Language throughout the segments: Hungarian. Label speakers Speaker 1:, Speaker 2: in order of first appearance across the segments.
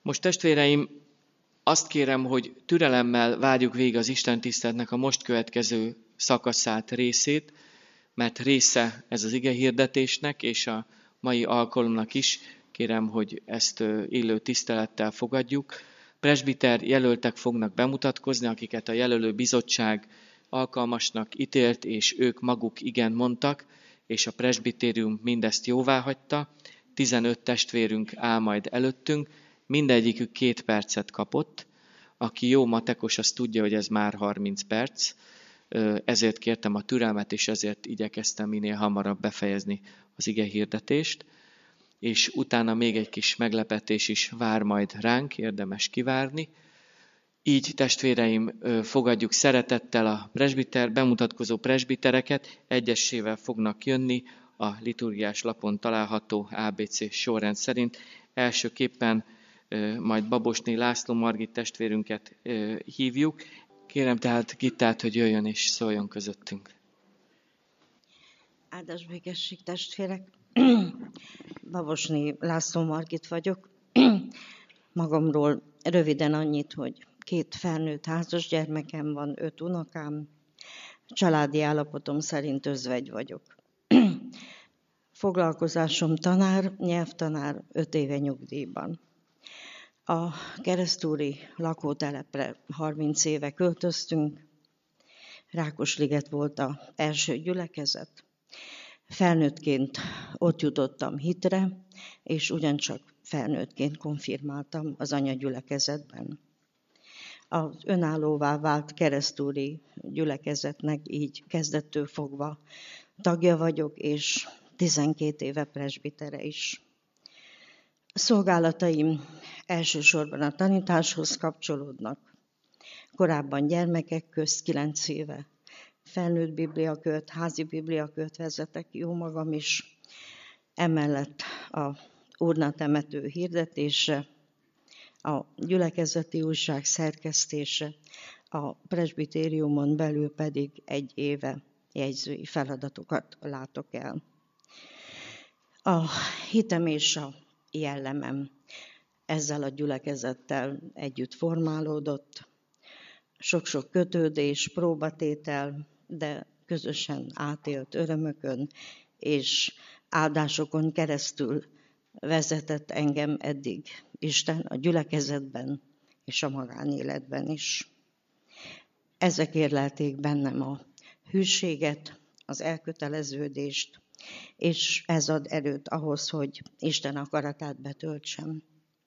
Speaker 1: Most testvéreim, azt kérem, hogy türelemmel várjuk végig az Isten tiszteletnek a most következő szakaszát, részét, mert része ez az igehirdetésnek és a mai alkalomnak is. Kérem, hogy ezt illő tisztelettel fogadjuk. Presbiter jelöltek fognak bemutatkozni, akiket a jelölő bizottság alkalmasnak ítélt, és ők maguk igen mondtak, és a presbitérium mindezt jóváhagyta. 15 testvérünk áll majd előttünk, mindegyikük 2 percet kapott. Aki jó matekos, az tudja, hogy ez már 30 perc. Ezért kértem a türelmet, és ezért igyekeztem minél hamarabb befejezni az igehirdetést. És utána még egy kis meglepetés is vár majd ránk, érdemes kivárni. Így, testvéreim, fogadjuk szeretettel a bemutatkozó presbitereket, egyesével fognak jönni a liturgiás lapon található ABC sorrend szerint. Elsőképpen majd Babosné László Margit testvérünket hívjuk. Kérem tehát Gittát, hogy jöjjön és szóljon közöttünk.
Speaker 2: Áldás békesség, testvérek! Babosné László Margit vagyok. Magamról röviden annyit, hogy 2 felnőtt házas gyermekem van, 5 unokám. Családi állapotom szerint özvegy vagyok. Foglalkozásom tanár, nyelvtanár, 5 éve nyugdíjban. A keresztúri lakótelepre 30 éve költöztünk. Rákosliget volt az első gyülekezet. Felnőttként ott jutottam hitre, és ugyancsak felnőttként konfirmáltam az anyagyülekezetben. Az önállóvá vált keresztúri gyülekezetnek így kezdettől fogva tagja vagyok, és 12 éve presbitere is. Szolgálataim elsősorban a tanításhoz kapcsolódnak. Korábban gyermekek közt 9 éve felnőtt bibliakört, házi bibliakört vezetek, jó magam is. Emellett a urnatemető hirdetése, a gyülekezeti újság szerkesztése, a presbitériumon belül pedig 1 éve jegyzői feladatokat látok el. A hitem és a jellemem ezzel a gyülekezettel együtt formálódott. Sok-sok kötődés, próbatétel, de közösen átélt örömökön és áldásokon keresztül vezetett engem eddig Isten a gyülekezetben és a magánéletben is. Ezek érlelték bennem a hűséget, az elköteleződést, és ez ad erőt ahhoz, hogy Isten akaratát betöltsem.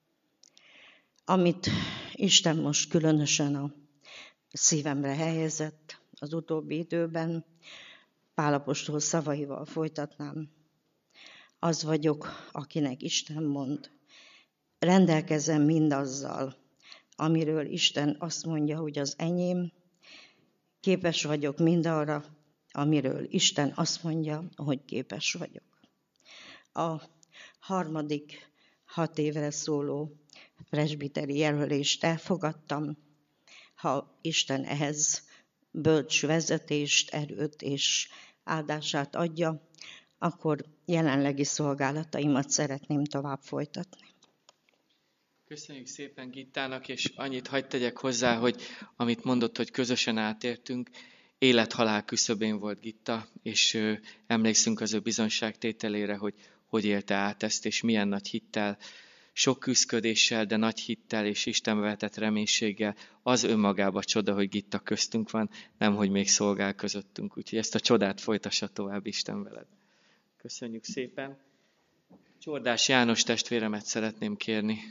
Speaker 2: Amit Isten most különösen a szívemre helyezett az utóbbi időben, Pál apostol szavaival folytatnám. Az vagyok, akinek Isten mond. Rendelkezem mindazzal, amiről Isten azt mondja, hogy az enyém. Képes vagyok mindarra, amiről Isten azt mondja, hogy képes vagyok. A 3. 6 évre szóló presbiteri jelölést elfogadtam. Ha Isten ehhez bölcs vezetést, erőt és áldását adja, akkor jelenlegi szolgálataimat szeretném tovább folytatni.
Speaker 1: Köszönjük szépen Gittának, és annyit hadd tegyek hozzá, hogy amit mondott, hogy közösen átértünk, élet-halál küszöbén volt Gitta, és emlékszünk az ő bizonságtételére, hogy élte át ezt, és milyen nagy hittel, sok küszködéssel, de nagy hittel és Istenbe vetett reménységgel. Az önmagában csoda, hogy Gitta köztünk van, nem hogy még szolgál közöttünk. Úgyhogy ezt a csodát folytassa tovább Isten veled. Köszönjük szépen. Csordás János testvéremet szeretném kérni.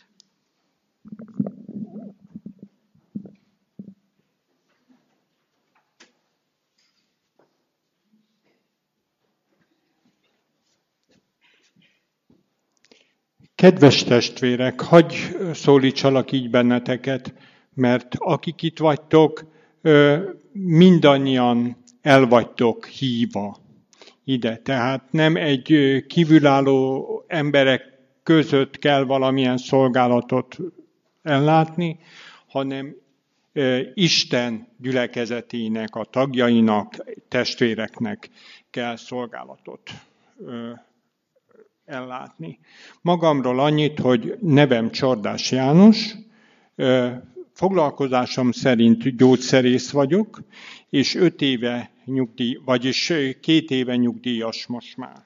Speaker 3: Kedves testvérek, hagyj szólítsalak így benneteket, mert akik itt vagytok, mindannyian el vagytok hívva ide. Tehát nem egy kívülálló emberek között kell valamilyen szolgálatot ellátni, hanem Isten gyülekezetének, a tagjainak, testvéreknek kell szolgálatot ellátni. Magamról annyit, hogy nevem Csordás János, foglalkozásom szerint gyógyszerész vagyok, és 5 éve vagyis 2 éve nyugdíjas most már.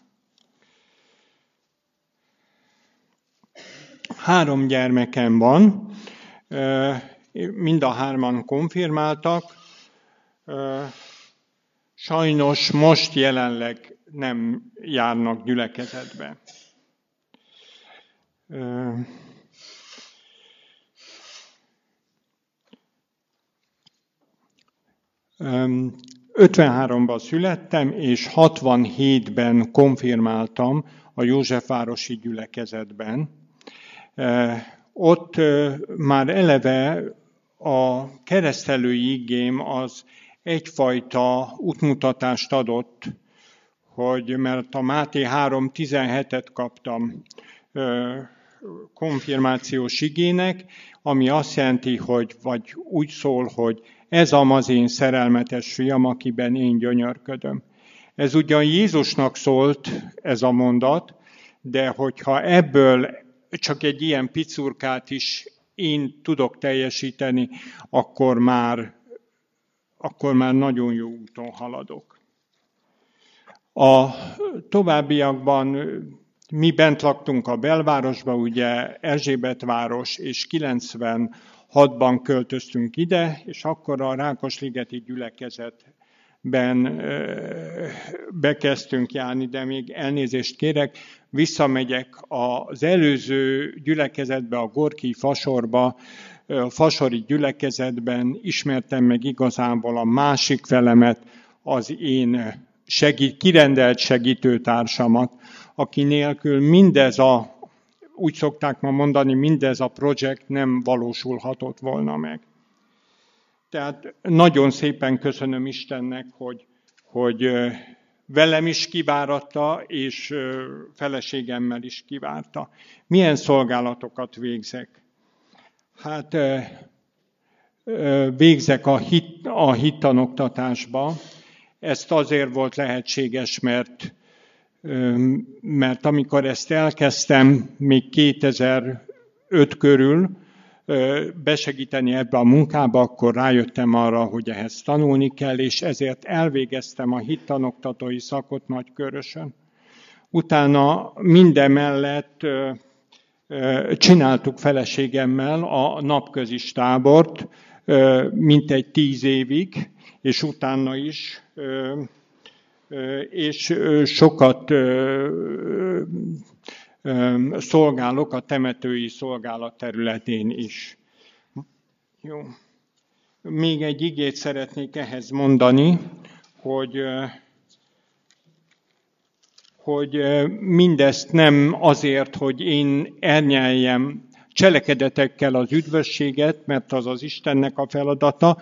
Speaker 3: 3 gyermekem van, mind a 3-an konfirmáltak. Sajnos most jelenleg nem járnak gyülekezetbe. 53-ban születtem, és 67-ben konfirmáltam a Józsefvárosi gyülekezetben. Ott már eleve a keresztelői igém az egyfajta útmutatást adott, hogy mert a Máté 3.17-et kaptam konfirmációs igének, ami azt jelenti, hogy vagy úgy szól, hogy ez az én szerelmetes fiam, akiben én gyönyörködöm. Ez ugyan Jézusnak szólt ez a mondat, de hogyha ebből csak egy ilyen picurkát is én tudok teljesíteni, akkor már nagyon jó úton haladok. A továbbiakban mi bent laktunk a belvárosba, ugye Erzsébetváros, és 96-ban költöztünk ide, és akkor a Rákosligeti gyülekezetben bekezdtünk járni, de még elnézést kérek, visszamegyek az előző gyülekezetbe, a Gorki Fasorba, a fasori gyülekezetben ismertem meg igazából a másik felemet, az én kirendelt segítőtársamat, aki nélkül mindez úgy szokták ma mondani, mindez a projekt nem valósulhatott volna meg. Tehát nagyon szépen köszönöm Istennek, hogy velem is kiváratta, és feleségemmel is kivárta. Milyen szolgálatokat végzek? Hát végzek a hittanoktatásba. Ezt azért volt lehetséges, mert amikor ezt elkezdtem, még 2005 körül besegíteni ebbe a munkába, akkor rájöttem arra, hogy ehhez tanulni kell, és ezért elvégeztem a hittanoktatói szakot Nagykörösön. Utána mindemellett csináltuk feleségemmel a napközis tábort, mintegy 10 évig, és utána is, és sokat szolgálok a temetői szolgálat területén is. Jó. Még egy igét szeretnék ehhez mondani, hogy mindezt nem azért, hogy én elnyeljem cselekedetekkel az üdvösséget, mert az az Istennek a feladata,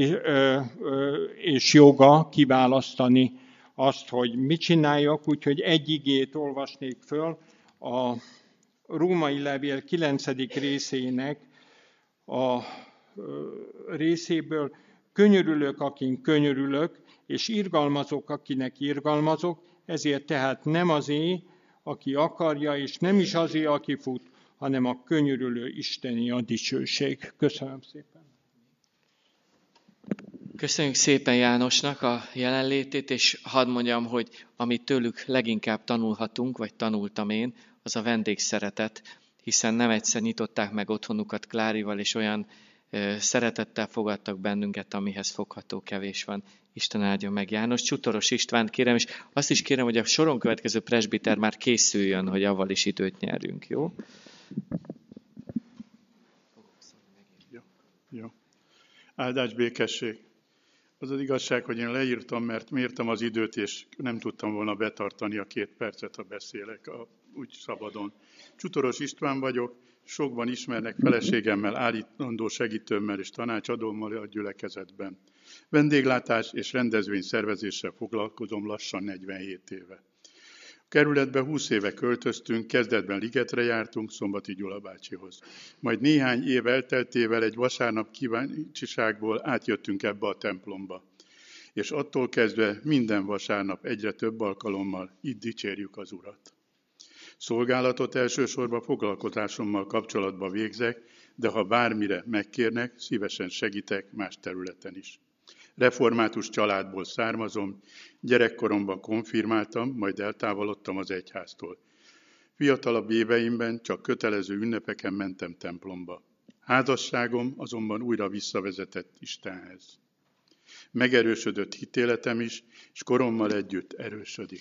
Speaker 3: és joga kiválasztani azt, hogy mit csináljak, úgyhogy egy igét olvasnék föl a Római Levél 9. részének a részéből. Könyörülök, akin könyörülök, és irgalmazok, akinek irgalmazok, ezért tehát nem azé, aki akarja, és nem is azé, aki fut, hanem a könyörülő Isteni a dicsőség. Köszönöm szépen.
Speaker 1: Köszönjük szépen Jánosnak a jelenlétét, és hadd mondjam, hogy amit tőlük leginkább tanulhatunk, vagy tanultam én, az a vendégszeretet, hiszen nem egyszer nyitották meg otthonukat Klárival, és olyan szeretettel fogadtak bennünket, amihez fogható kevés van. Isten áldjon meg János. Csutoros Istvánt kérem, és azt is kérem, hogy a soron következő presbiter már készüljön, hogy avval is időt nyerjünk, jó?
Speaker 4: Jó. Áldás, békesség. Az az igazság, hogy én leírtam, mert mértem az időt, és nem tudtam volna betartani a 2 percet, ha beszélek úgy szabadon. Csutoros István vagyok, sokban ismernek feleségemmel, állítandó segítőmmel és tanácsadómmal a gyülekezetben. Vendéglátás és rendezvény szervezéssel foglalkozom lassan 47 éve. A kerületbe 20 éve költöztünk, kezdetben Ligetre jártunk, Szombati Gyula bácsihoz. Majd néhány év elteltével egy vasárnap kíváncsiságból átjöttünk ebbe a templomba. És attól kezdve minden vasárnap egyre több alkalommal itt dicsérjük az Urat. Szolgálatot elsősorban foglalkozásommal kapcsolatban végzek, de ha bármire megkérnek, szívesen segítek más területen is. Református családból származom, gyerekkoromban konfirmáltam, majd eltávolodtam az egyháztól. Fiatalabb éveimben csak kötelező ünnepeken mentem templomba. Házasságom azonban újra visszavezetett Istenhez. Megerősödött hitéletem is, és korommal együtt erősödik.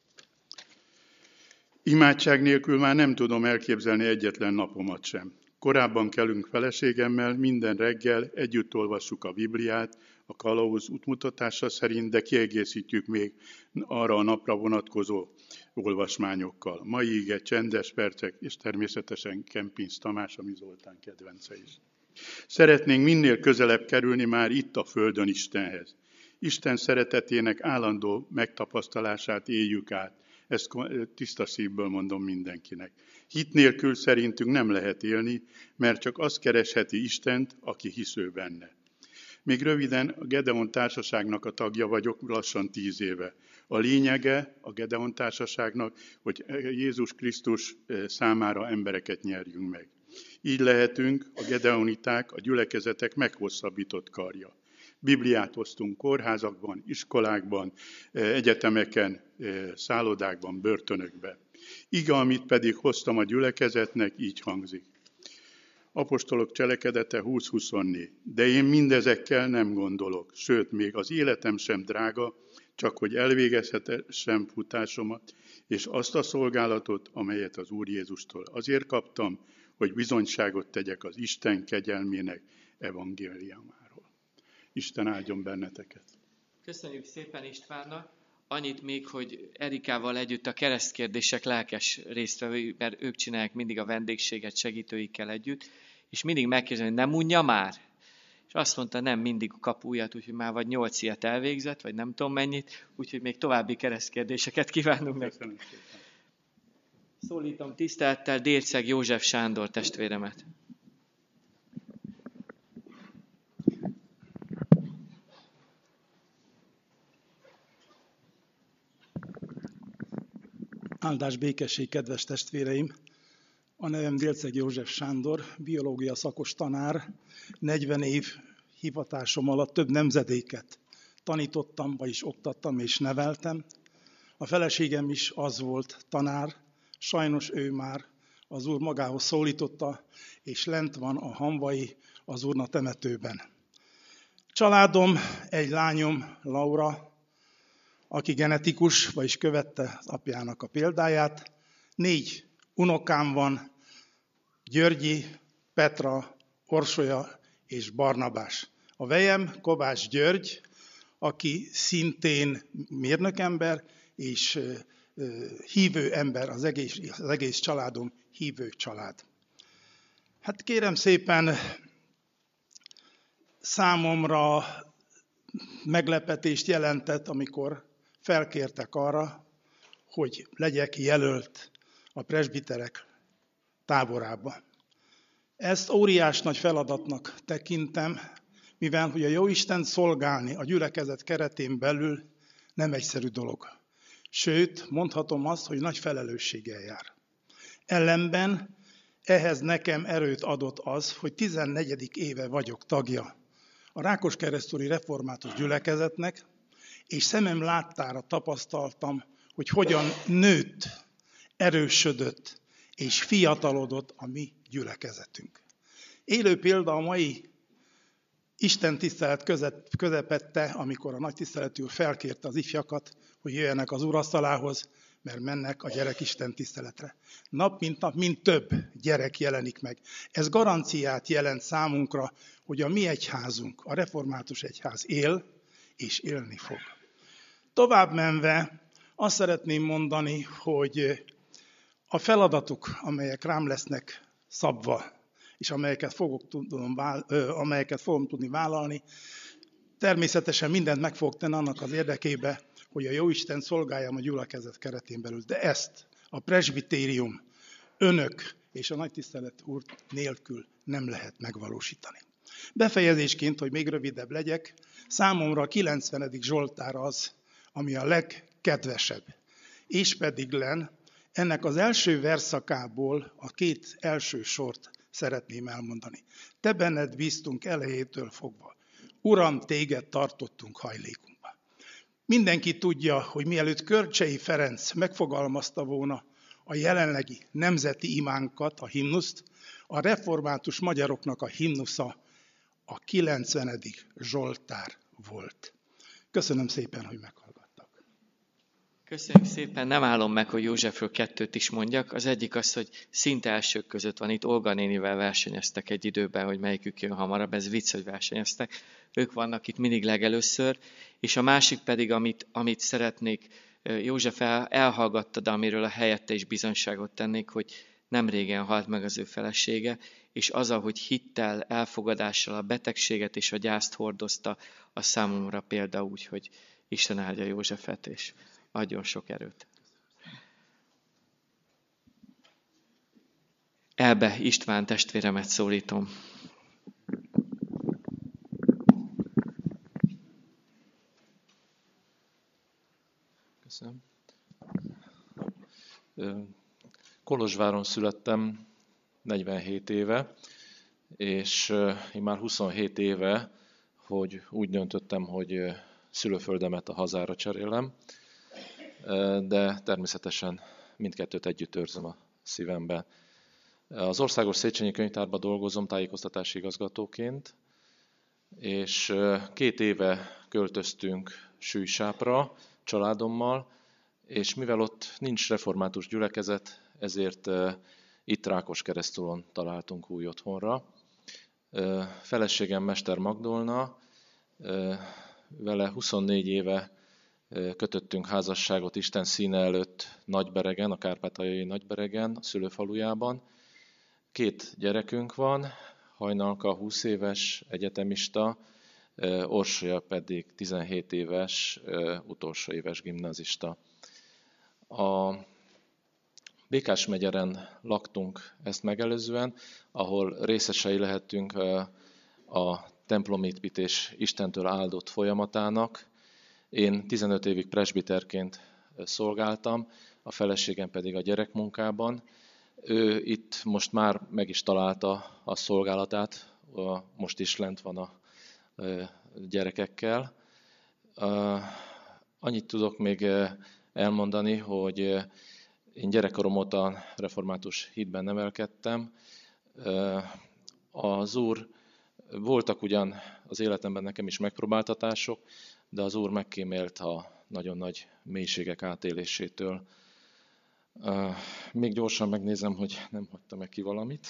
Speaker 4: Imádság nélkül már nem tudom elképzelni egyetlen napomat sem. Korábban kelünk feleségemmel, minden reggel együtt olvassuk a Bibliát, a kalauz útmutatása szerint, de kiegészítjük még arra a napra vonatkozó olvasmányokkal. Mai ige, csendes percek, és természetesen Kempinsz Tamás, ami Zoltán kedvence is. Szeretnénk minél közelebb kerülni már itt a földön Istenhez. Isten szeretetének állandó megtapasztalását éljük át. Ezt tiszta szívből mondom mindenkinek. Hit nélkül szerintünk nem lehet élni, mert csak azt keresheti Istent, aki hisző benne. Még röviden a Gedeon társaságnak a tagja vagyok lassan 10 éve. A lényege a Gedeon társaságnak, hogy Jézus Krisztus számára embereket nyerjünk meg. Így lehetünk a gedeoniták, a gyülekezetek meghosszabbított karja. Bibliát osztunk kórházakban, iskolákban, egyetemeken, szállodákban, börtönökben. Ige, amit pedig hoztam a gyülekezetnek, így hangzik. Apostolok cselekedete 20-24. De én mindezekkel nem gondolok, sőt, még az életem sem drága, csak hogy elvégezhessem futásomat, és azt a szolgálatot, amelyet az Úr Jézustól azért kaptam, hogy bizonyságot tegyek az Isten kegyelmének evangéliumáról. Isten áldjon benneteket!
Speaker 1: Köszönjük szépen Istvánnak! Annyit még, hogy Erikával együtt a keresztkérdések lelkes résztvevői, mert ők csinálják mindig a vendégséget segítőikkel együtt, és mindig megkérdezi, hogy nem unja már? És azt mondta, nem, mindig kap újat, úgyhogy már vagy 8 ilyet elvégzett, vagy nem tudom mennyit, úgyhogy még további keresztkérdéseket kívánunk neki. Szólítom tisztelettel Dérceg József Sándor testvéremet.
Speaker 5: Áldás békesség, kedves testvéreim! A nevem Dérceg József Sándor, biológia szakos tanár. 40 év hivatásom alatt több nemzedéket tanítottam, vagyis oktattam és neveltem. A feleségem is az volt, tanár, sajnos ő már az Úr magához szólította, és lent van a Hamvai az Úrna temetőben. Családom, egy lányom, Laura, aki genetikus, vagyis követte az apjának a példáját. 4 unokám van, Györgyi, Petra, Orsolya és Barnabás. A vejem Kovács György, aki szintén mérnökember és hívő ember, az egész családom hívő család. Hát kérem szépen, számomra meglepetést jelentett, amikor felkértek arra, hogy legyek jelölt a presbiterek táborába. Ezt óriás nagy feladatnak tekintem, mivel hogy a Jóisten szolgálni a gyülekezet keretén belül nem egyszerű dolog. Sőt, mondhatom azt, hogy nagy felelősséggel jár. Ellenben ehhez nekem erőt adott az, hogy 14. éve vagyok tagja a Rákoskeresztúri Református Gyülekezetnek, és szemem láttára tapasztaltam, hogy hogyan nőtt, erősödött és fiatalodott a mi gyülekezetünk. Élő példa a mai Isten tisztelet közepette, amikor a nagytiszteletű úr felkérte az ifjakat, hogy jöjjenek az úrasztalához, mert mennek a gyerek Isten tiszteletre. Nap mint nap, mint több gyerek jelenik meg. Ez garanciát jelent számunkra, hogy a mi egyházunk, a református egyház él, és élni fog. Tovább menve azt szeretném mondani, hogy a feladatok, amelyek rám lesznek szabva, és amelyeket fogom tudni vállalni, természetesen mindent meg fogok tenni annak az érdekébe, hogy a Jóisten szolgáljam a gyülekezet keretén belül. De ezt a presbitérium, önök és a nagytisztelet úr nélkül nem lehet megvalósítani. Befejezésként, hogy még rövidebb legyek, számomra a 90. Zsoltár az, ami a legkedvesebb. És pedig len Ennek az első verszakából a két első sort szeretném elmondani. Te benned bíztunk elejétől fogva. Uram, téged tartottunk hajlékunkba. Mindenki tudja, hogy mielőtt Körcsei Ferenc megfogalmazta volna a jelenlegi nemzeti imánkat, a himnuszt, a református magyaroknak a himnusza a 90. Zsoltár volt. Köszönöm szépen, hogy meghallgattak.
Speaker 1: Köszönjük szépen, nem állom meg, hogy Józsefről 2 is mondjak. Az egyik az, hogy szinte elsők között van itt, Olga nénivel versenyeztek egy időben, hogy melyikük jön hamarabb, ez vicc, hogy versenyeztek. Ők vannak itt mindig legelőször, és a másik pedig, amit szeretnék, József elhallgatta, de amiről a helyette is bizonyságot tennék, hogy nem régen halt meg az ő felesége, és az, ahogy hittel, elfogadással a betegséget és a gyászt hordozta, a számomra példa úgy, hogy Isten áldja Józsefet, és adjon sok erőt. Elbe István testvéremet szólítom.
Speaker 6: Köszönöm. Kolozsváron születtem 47 éve, és én már 27 éve, hogy úgy döntöttem, hogy szülőföldemet a hazára cserélem, de természetesen mindkettőt együtt őrzöm a szívemben. Az Országos Széchenyi Könyvtárban dolgozom tájékoztatási igazgatóként, és 2 éve költöztünk Sűjsápra családommal, és mivel ott nincs református gyülekezet, ezért itt Rákoskeresztúron találtunk új otthonra. Feleségem Mester Magdolna, vele 24 éve kötöttünk házasságot Isten színe előtt Nagyberegen, a kárpátaljai Nagyberegen, a szülőfalujában. 2 gyerekünk van, Hajnalka 20 éves egyetemista, Orsolya pedig 17 éves, utolsó éves gimnazista. A Békás-megyeren laktunk ezt megelőzően, ahol részesei lehettünk a templomépítés Istentől áldott folyamatának. Én 15 évig presbiterként szolgáltam, a feleségem pedig a gyerekmunkában. Ő itt most már meg is találta a szolgálatát, most is lent van a gyerekekkel. Annyit tudok még elmondani, hogy én gyerekkorom óta református hitben nevelkedtem. Az Úr, voltak ugyan az életemben nekem is megpróbáltatások, de az Úr megkímélt a nagyon nagy mélységek átélésétől. Még gyorsan megnézem, hogy nem hagytam meg ki valamit.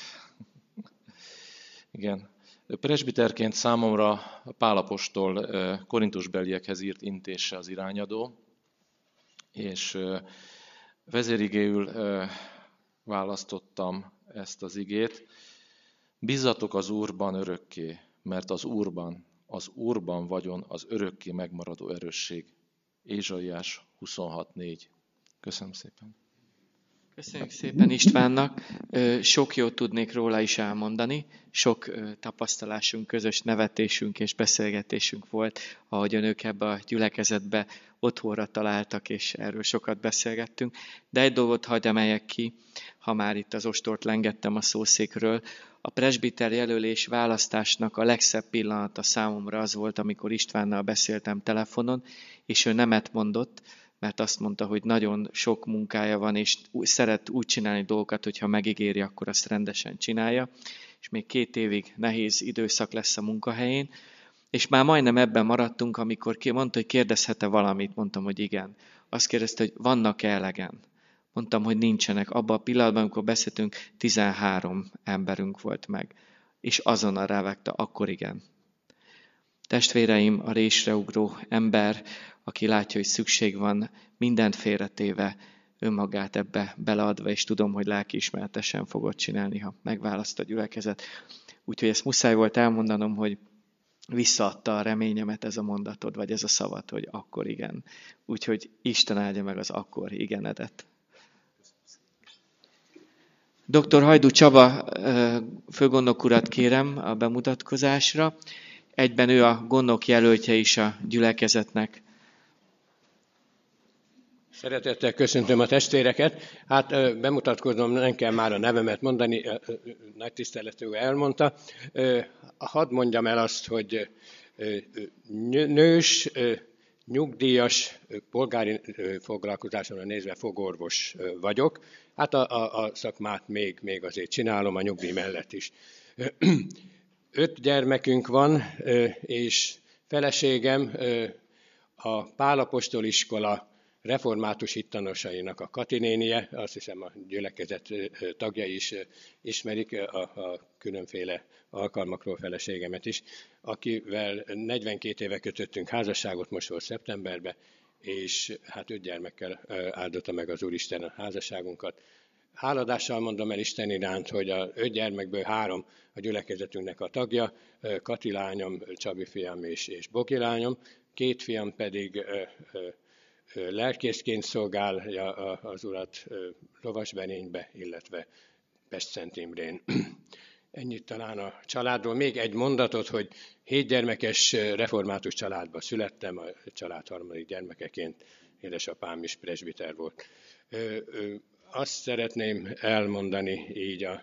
Speaker 6: Igen. Presbiterként számomra Pál apostol korintusbeliekhez írt intése az irányadó, és vezérigéül választottam ezt az igét. Bízzatok az Úrban örökké, mert az Úrban vagyon az örökké megmaradó erősség. Ézsaiás 26:4. Köszönöm szépen.
Speaker 1: Köszönjük szépen Istvánnak. Sok jót tudnék róla is elmondani. Sok tapasztalásunk, közös nevetésünk és beszélgetésünk volt, ahogyan ők ebbe a gyülekezetbe otthonra találtak, és erről sokat beszélgettünk. De egy dolgot hadd emeljek ki, ha már itt az ostort lengettem a szószékről. A presbiter jelölés választásnak a legszebb pillanata számomra az volt, amikor Istvánnal beszéltem telefonon, és ő nemet mondott, mert azt mondta, hogy nagyon sok munkája van, és szeret úgy csinálni dolgokat, hogyha megígéri, akkor azt rendesen csinálja. És még 2 évig nehéz időszak lesz a munkahelyén. És már majdnem ebben maradtunk, amikor mondta, hogy kérdezhet-e valamit. Mondtam, hogy igen. Azt kérdezte, hogy vannak-e elegen. Mondtam, hogy nincsenek. Abban a pillanatban, amikor beszéltünk, 13 emberünk volt meg. És azonnal rávágta, akkor igen. Testvéreim, a résre ugró ember, aki látja, hogy szükség van, mindent félretéve, önmagát ebbe beleadva, és tudom, hogy lelkiismeretesen fogod csinálni, ha megválaszt a gyülekezet. Úgyhogy ezt muszáj volt elmondanom, hogy visszaadta a reményemet ez a mondatod, vagy ez a szavad, hogy akkor igen. Úgyhogy Isten áldja meg az akkor igenedet. Dr. Hajdú Csaba főgondnok urat kérem a bemutatkozásra. Egyben ő a gondnok jelöltje is a gyülekezetnek.
Speaker 7: Szeretettel köszöntöm a testvéreket. Hát bemutatkoznom, nem kell már a nevemet mondani, nagy tiszteletű elmondta. Hadd mondjam el azt, hogy nős, nyugdíjas, polgári foglalkozásomra nézve fogorvos vagyok. Hát a szakmát még azért csinálom a nyugdíj mellett is. 5 gyermekünk van, és feleségem a Pál apostol iskola református hittanosainak a Kati nénie, azt hiszem a gyülekezet tagjai is ismerik a különféle alkalmakról feleségemet is, akivel 42 éve kötöttünk házasságot, most volt szeptemberben, és hát 5 gyermekkel áldotta meg az Úristen a házasságunkat. Háladással mondom el Isten iránt, hogy a 5 gyermekből 3 a gyülekezetünknek a tagja, Kati lányom, Csabi fiam és Bogi lányom, 2 fiam pedig lelkészként szolgálja az Urat Lovasberénybe, illetve Pest-Szent Imrén. Ennyit talán a családról. Még egy mondatot, hogy 7 gyermekes református családba születtem, a család 3. gyermekeként, édesapám is presbiter volt. Azt szeretném elmondani így a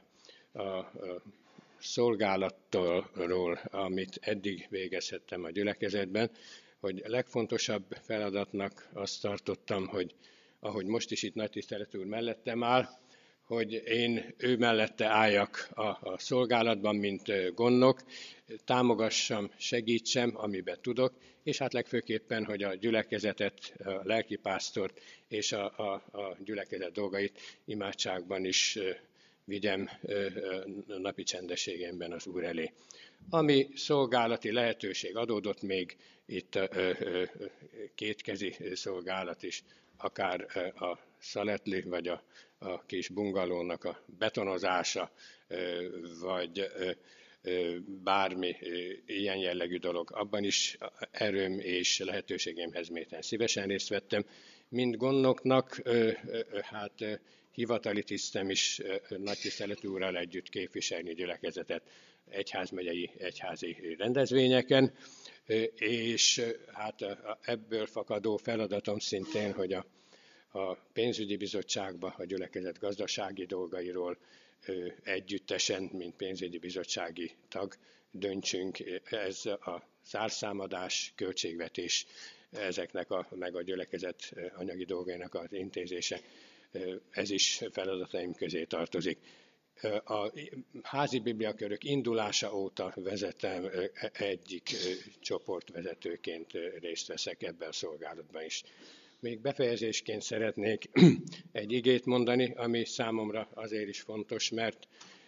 Speaker 7: szolgálatról, amit eddig végezhettem a gyülekezetben, hogy a legfontosabb feladatnak azt tartottam, hogy ahogy most is itt nagy tiszteletű úr mellettem áll, hogy én ő mellette álljak a szolgálatban, mint gondnok, támogassam, segítsem, amiben tudok, és hát legfőképpen, hogy a gyülekezetet, a lelkipásztort és a gyülekezet dolgait imádságban is vigyem napi csendességemben az Úr elé. Ami szolgálati lehetőség adódott még, itt kétkezi szolgálat is, akár a szaletli, vagy a kis bungalónak a betonozása, vagy bármi ilyen jellegű dolog. Abban is erőm és lehetőségemhez mérten szívesen részt vettem. Mint gondnoknak, hát hivatali tisztem is nagy tiszteletű úrral együtt képviselni gyülekezetet egyházi rendezvényeken, és hát ebből fakadó feladatom szintén, hogy a pénzügyi bizottságba a gyülekezet gazdasági dolgairól együttesen, mint pénzügyi bizottsági tag döntsünk. Ez a zárszámadás, költségvetés, ezeknek meg a gyülekezet anyagi dolgainak az intézése, ez is feladataim közé tartozik. A házi bibliakörök indulása óta vezetem, egyik csoportvezetőként részt veszek ebben a szolgálatban is. Még befejezésként szeretnék egy igét mondani, ami számomra azért is fontos, mert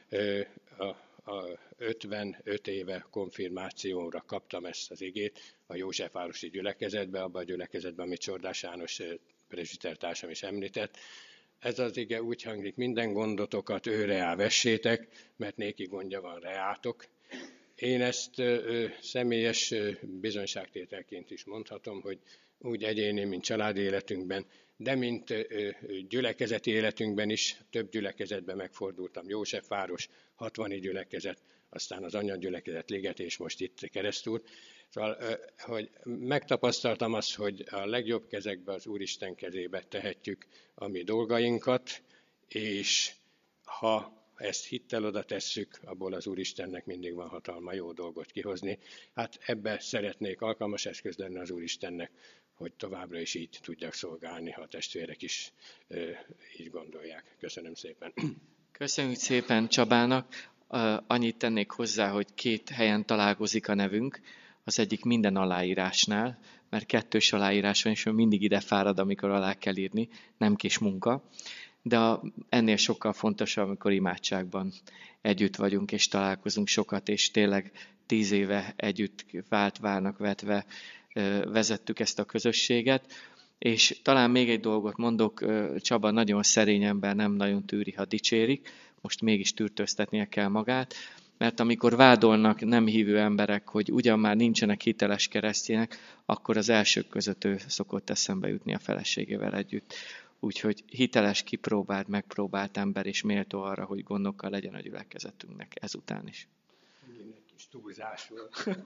Speaker 7: a 55 éve konfirmációra kaptam ezt az igét a Józsefvárosi gyülekezetbe, abban a gyülekezetben, amit Csordás János presbitertársam is említett. Ez az ige úgy hangzik, minden gondotokat őre vessétek, mert néki gondja van reátok. Én ezt személyes bizonyságtételként is mondhatom, hogy úgy egyéni, mint családi életünkben, de mint gyülekezeti életünkben is, több gyülekezetben megfordultam. Józsefváros, 60 gyülekezet, aztán az anyagyülekezet Liget, és most itt Keresztúr. Szóval, hogy megtapasztaltam azt, hogy a legjobb kezekbe, az Úristen kezébe tehetjük a mi dolgainkat, és ha ezt hittel oda tesszük, abból az Úristennek mindig van hatalma jó dolgot kihozni. Hát ebbe szeretnék alkalmas eszköz lenni az Úristennek, hogy továbbra is így tudjak szolgálni, ha a testvérek is így gondolják. Köszönöm szépen.
Speaker 1: Köszönjük szépen Csabának. Annyit tennék hozzá, hogy 2 helyen találkozik a nevünk. Az egyik minden aláírásnál, mert 2 aláírás van, és mindig ide fárad, amikor alá kell írni, nem kis munka. De ennél sokkal fontosabb, amikor imádságban együtt vagyunk, és találkozunk sokat, és tényleg 10 éve együtt válnak vetve vezettük ezt a közösséget. És talán még egy dolgot mondok, Csaba nagyon szerény ember, nem nagyon tűri, ha dicsérik, most mégis tűrtöztetnie kell magát, mert amikor vádolnak nem hívő emberek, hogy ugyan már nincsenek hiteles keresztjének, akkor az elsők között ő szokott eszembe jutni a feleségével együtt. Úgyhogy hiteles, kipróbált, megpróbált ember, és méltó arra, hogy gondokkal legyen a gyülekezetünknek ezután is.
Speaker 7: Egy kis túlzás volt.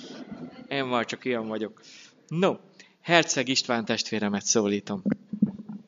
Speaker 1: Én már csak ilyen vagyok. No, Herceg István testvéremet szólítom.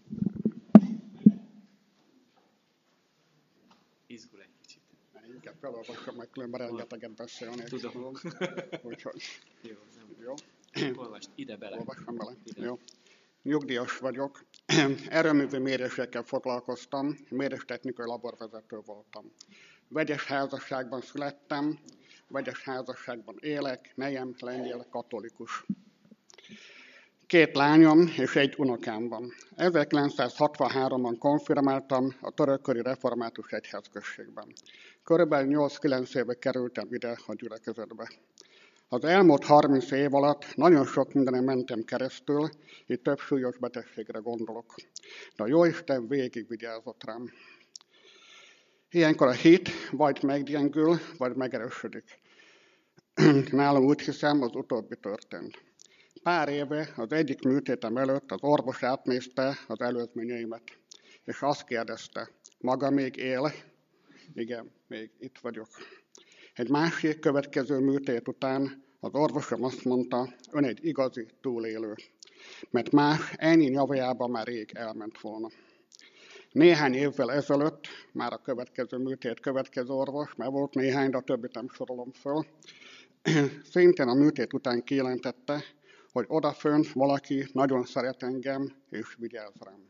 Speaker 8: olvasom meg, különben rengeteget beszélnék.
Speaker 1: Tudom.
Speaker 8: Úgyhogy,
Speaker 1: Jó, nem.
Speaker 8: jó.
Speaker 1: Olvasd ide bele.
Speaker 8: Olvasom bele.
Speaker 1: Ide.
Speaker 8: Jó. Nyugdíjas vagyok. Erőművű mérésekkel foglalkoztam, mérés-technikai laborvezető voltam. Vegyes házasságban születtem, vegyes házasságban élek, nejem lengyel katolikus. 2 lányom és 1 unokám van. 1963-ban konfirmáltam a Törökköri Református Egyházközségben. Körülbelül 8-9 éve kerültem ide a gyülekezetbe. Az elmúlt 30 év alatt nagyon sok mindenen mentem keresztül, itt több súlyos betegségre gondolok. De a Jóisten végig vigyázott rám. Ilyenkor a hit vagy meggyengül, vagy megerősödik. Nálam úgy hiszem, az utóbbi történt. Pár éve az egyik műtétem előtt az orvos átnézte az előzményeimet, és azt kérdezte, maga még él? Igen, még itt vagyok. Egy másik következő műtét után az orvosom azt mondta, ön egy igazi túlélő, mert más ennyi nyavajában már rég elment volna. Néhány évvel ezelőtt, már a következő műtét következő orvos, mert volt néhány, de a többit nem sorolom föl, szintén a műtét után kijelentette, hogy odafönt valaki nagyon szeret engem, és vigyáz rám.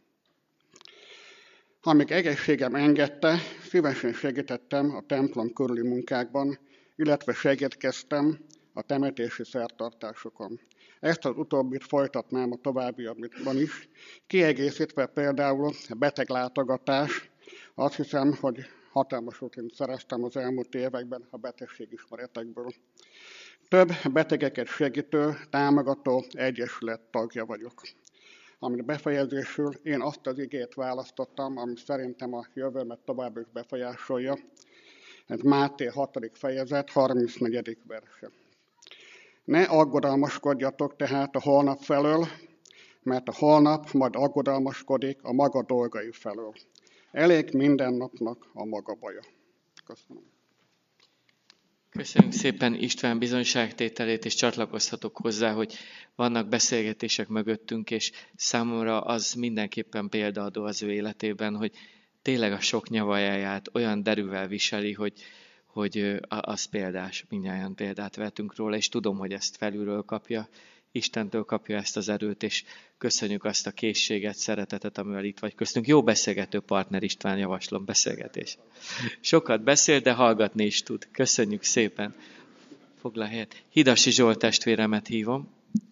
Speaker 8: Amíg egészségem engedte, szívesen segítettem a templom körüli munkákban, illetve segítkeztem a temetési szertartásokon. Ezt az utóbbit folytatnám a továbbiakban is, kiegészítve például a beteglátogatás. Azt hiszem, hogy hatalmas rutint szereztem az elmúlt években a betegségismeretekből. Több betegeket segítő, támogató egyesület tagja vagyok. Amit befejezésül én azt az igét választottam, ami szerintem a jövőmet tovább is befolyásolja. Ez Máté 6. fejezet, 34. verse. Ne aggodalmaskodjatok tehát a holnap felől, mert a holnap majd aggodalmaskodik a maga dolgai felől. Elég minden napnak a maga baja. Köszönöm.
Speaker 1: Köszönjük szépen István bizonyságtételét, és csatlakozhatok hozzá, hogy vannak beszélgetések mögöttünk, és számomra az mindenképpen példaadó az ő életében, hogy tényleg a sok nyavajáját olyan derűvel viseli, hogy az példás, mindnyájan példát vettünk róla, és tudom, hogy ezt felülről kapja, Istentől kapja ezt az erőt, és köszönjük azt a készséget, szeretetet, amivel itt vagy köztünk. Jó beszélgető partner István, javaslom, beszélgetés. Sokat beszél, de hallgatni is tud. Köszönjük szépen. Foglal helyet. Hidasi Zsolt testvéremet hívom.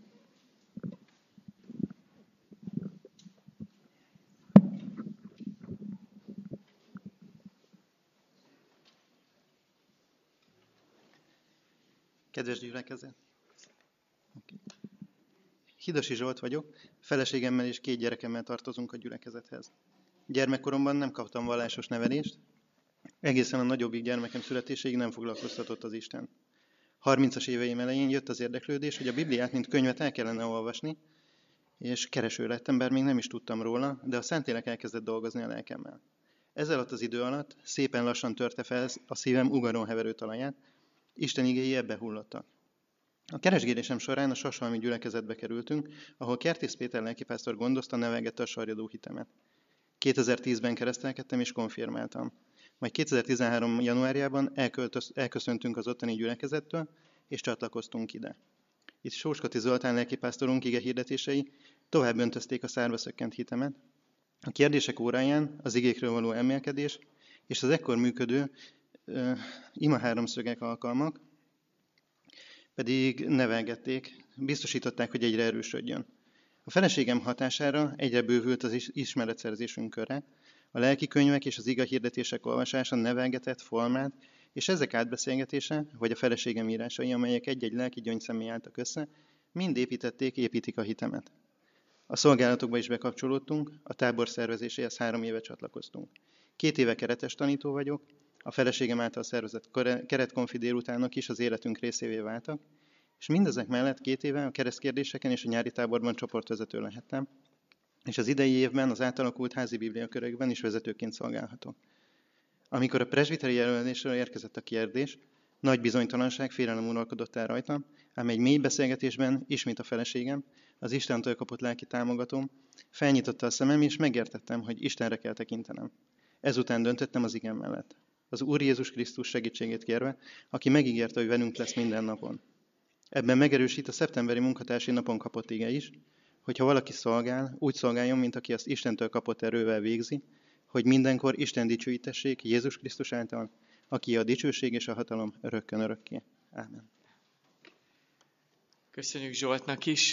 Speaker 9: Kedves gyülekezet! Hidasi Zsolt vagyok, feleségemmel és 2 gyerekemmel tartozunk a gyülekezethez. Gyermekkoromban nem kaptam vallásos nevelést, egészen a nagyobbik gyermekem születéséig nem foglalkoztatott az Isten. 30-as éveim elején jött az érdeklődés, hogy a Bibliát, mint könyvet el kellene olvasni, és kereső lettem, bár még nem is tudtam róla, de a Szentlélek elkezdett dolgozni a lelkemmel. Ez alatt az idő alatt szépen lassan törte fel a szívem ugaron heverő talaját, Isten igéi ebbe hullottak. A keresgélésem során a Sashalmi gyülekezetbe kerültünk, ahol Kertész Péter lelkipásztor gondozta, nevelgette a sarjadó hitemet. 2010-ben keresztelkedtem és konfirmáltam. Majd 2013. januárjában elköszöntünk az ottani gyülekezettől, és csatlakoztunk ide. Itt Sóskati Zoltán lelkipásztorunk ige hirdetései tovább öntözték a szárba szökkent hitemet. A kérdések óráján az igékről való emelkedés és az ekkor működő ima háromszögek alkalmak pedig nevelgették, biztosították, hogy egyre erősödjön. A feleségem hatására egyre bővült az ismeretszerzésünk köre, a lelki könyvek és az ige hirdetések olvasása nevelgetett, formát, és ezek átbeszélgetése, vagy a feleségem írásai, amelyek egy-egy lelki gyöngyszemély álltak össze, mind építik a hitemet. A szolgálatokba is bekapcsolódtunk, a tábor szervezéséhez 3 éve csatlakoztunk. 2 éve keretes tanító vagyok, a feleségem által szervezett keretkonfi délutánok is az életünk részévé váltak, és mindezek mellett 2 éve a keresztkérdéseken és a nyári táborban csoportvezető lehettem, és az idei évben az átalakult házi bibliakörökben is vezetőként szolgálhatok. Amikor a presbiteri jelölésről érkezett a kérdés, nagy bizonytalanság, félelem uralkodott el rajtam, ám egy mély beszélgetésben ismét a feleségem, az Istentől kapott lelki támogatóm, felnyitotta a szemem, és megértettem, hogy Istenre kell tekintenem. Ezután döntöttem az igen mellett. az Úr Jézus Krisztus segítségét kérve, aki megígérte, hogy velünk lesz minden napon. Ebben megerősít a szeptemberi munkatársi napon kapott ige is, hogyha valaki szolgál, úgy szolgáljon, mint aki azt Istentől kapott erővel végzi, hogy mindenkor Isten dicsőítessék Jézus Krisztus által, aki a dicsőség és a hatalom örökkön örökké. Ámen.
Speaker 1: Köszönjük Zsoltnak is.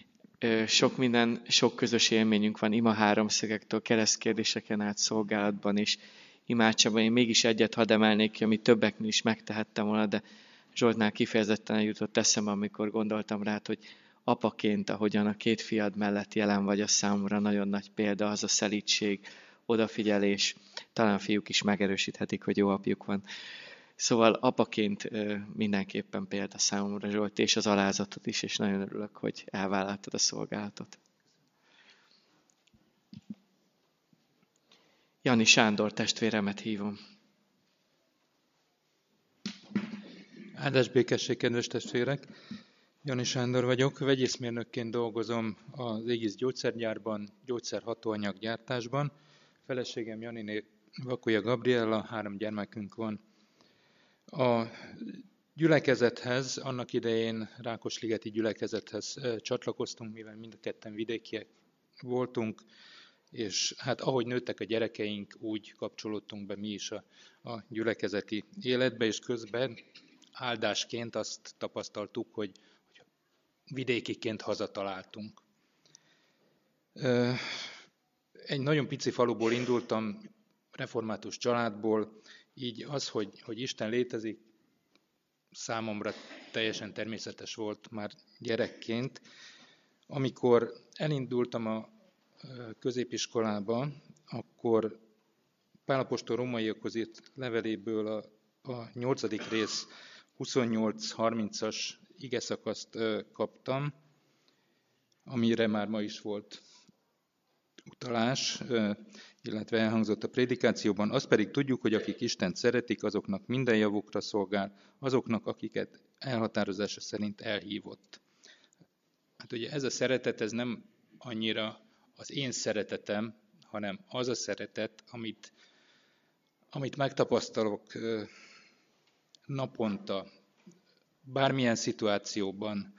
Speaker 1: Sok közös élményünk van ima háromszögektől, keresztkérdéseken át, szolgálatban és imádságban. Én mégis egyet hadd emelnék ki, amit többeknél is megtehettem volna, de Zsoltnál kifejezetten jutott eszembe, amikor gondoltam rá, hogy apaként, ahogyan a két fiad mellett jelen vagy, a számomra nagyon nagy példa, az a szelídség, odafigyelés. Talán a fiúk is megerősíthetik, hogy jó apjuk van. Szóval apaként mindenképpen példa számomra Zsolt, és az alázatot is, és nagyon örülök, hogy elvállaltad a szolgálatot. Jani Sándor testvéremet hívom.
Speaker 10: Áldás békesség, kedves testvérek! Jani Sándor vagyok, vegyészmérnökként dolgozom az Égisz gyógyszergyárban, gyógyszerhatóanyaggyártásban. Feleségem Janiné Vakulya Gabriella, 3 gyermekünk van. A gyülekezethez, annak idején Rákosligeti gyülekezethez csatlakoztunk, mivel mind a ketten vidékiek voltunk, és hát ahogy nőttek a gyerekeink, úgy kapcsolódtunk be mi is a gyülekezeti életbe, és közben áldásként azt tapasztaltuk, hogy vidékiként hazataláltunk. Egy nagyon pici faluból indultam, református családból, így az, hogy Isten létezik, számomra teljesen természetes volt már gyerekként. Amikor elindultam a középiskolába, akkor Pál apostol rómaiakhoz írt leveléből a 8. rész 28-30-as igeszakaszt kaptam, amire már ma is volt utalás, illetve elhangzott a prédikációban. Azt pedig tudjuk, hogy akik Istent szeretik, azoknak minden javukra szolgál, azoknak, akiket elhatározása szerint elhívott. Hát ugye ez a szeretet, ez nem annyira az én szeretetem, hanem az a szeretet, amit megtapasztalok naponta, bármilyen szituációban,